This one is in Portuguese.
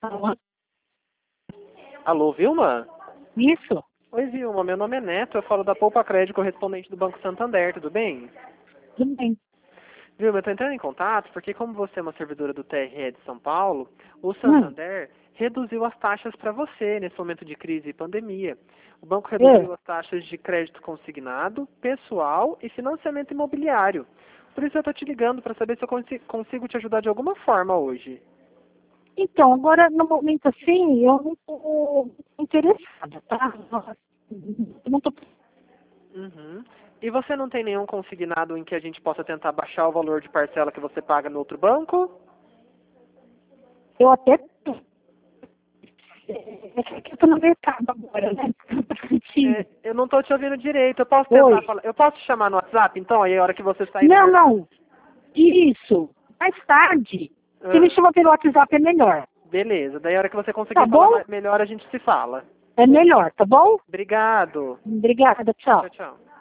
Alô, Vilma? Isso. Oi, Vilma, meu nome é Neto, eu falo da Poupa Crédito, correspondente do Banco Santander, tudo bem? Tudo bem. Vilma, eu estou entrando em contato porque como você é uma servidora do TRE de São Paulo, o Santander reduziu as taxas para você nesse momento de crise e pandemia. O banco reduziu as taxas de crédito consignado, pessoal e financiamento imobiliário. Por isso eu estou te ligando para saber se eu consigo te ajudar de alguma forma hoje. Então, agora, no momento assim, eu não estou interessada, tá? Eu não tô... Uhum. E você não tem nenhum consignado em que a gente possa tentar baixar o valor de parcela que você paga no outro banco? Eu até... É que eu tô no mercado agora, né? Eu não estou te ouvindo direito. Eu posso tentar Oi. falar? Eu posso te chamar no WhatsApp, então? Aí a hora que você sair do Não, mercado. não. Isso. Mais tarde. Você me Ah, chama pelo WhatsApp, é melhor. beleza. Daí a hora que você Tá conseguir falar bom? melhor, a gente se fala. É melhor, tá bom? Obrigado. Obrigada, tchau. Tchau, tchau.